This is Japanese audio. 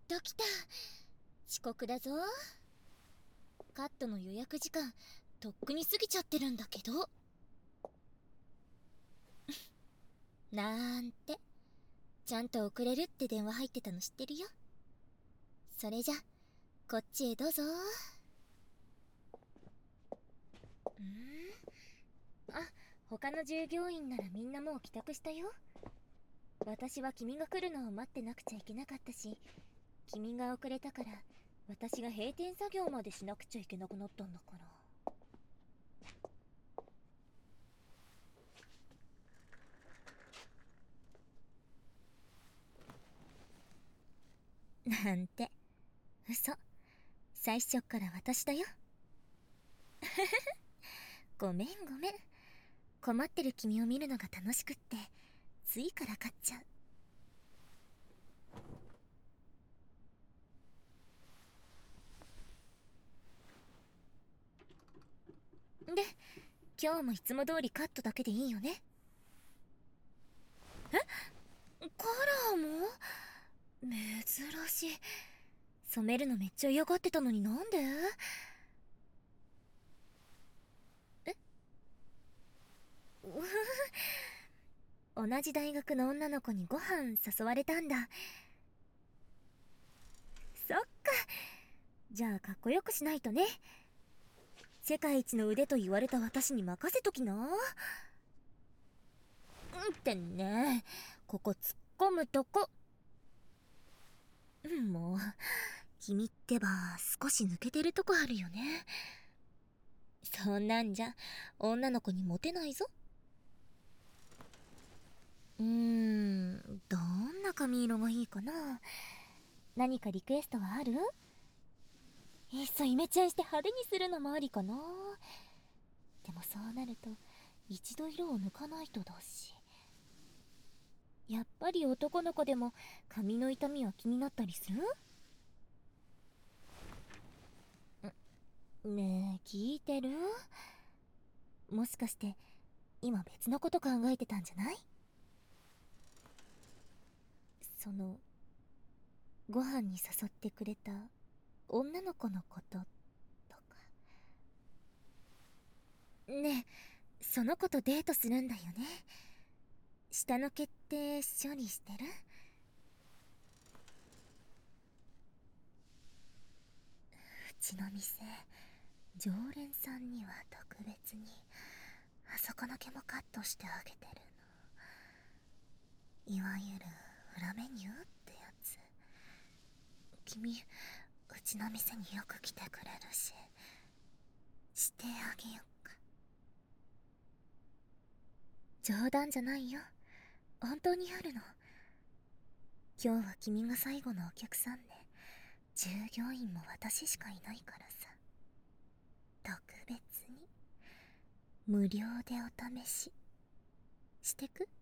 ときた。遅刻だぞ。カットの予約時間とっくに過ぎちゃってるんだけど。なんて、ちゃんと遅れるって電話入ってたの知ってるよ。それじゃこっちへどうぞ。あ、他の従業員ならみんなもう帰宅したよ。私は君が来るのを待ってなくちゃいけなかったし、君が遅れたから私が閉店作業までしなくちゃいけなくなったんだから。なんて、嘘。最初っから私だよ。ごめんごめん。困ってる君を見るのが楽しくってついからかっちゃう。で、今日もいつも通りカットだけでいいよね。え？カラーも？珍しい。染めるのめっちゃ嫌がってたのになんで？え？同じ大学の女の子にご飯誘われたんだ。そっか。じゃあかっこよくしないとね。世界一の腕と言われた私に任せときな。ってね、ここ突っ込むとこ。もう、君ってば少し抜けてるとこあるよね。そんなんじゃ女の子にモテないぞ。どんな髪色がいいかな。何かリクエストはある？いっそイメチェンして派手にするのもありかな。でもそうなると一度色を抜かないとだし。やっぱり男の子でも髪の痛みは気になったりする？ねえ、聞いてる？もしかして今別のこと考えてたんじゃない？その、ご飯に誘ってくれた女の子のこととか。ねえ、その子とデートするんだよね。下の毛って処理してる？うちの店、常連さんには特別にあそこの毛もカットしてあげてるの。いわゆる裏メニューってやつ。君、うちの店によく来てくれるし、してあげよっか。冗談じゃないよ。本当にあるの。今日は君が最後のお客さんで、従業員も私しかいないからさ。特別に無料でお試ししてく？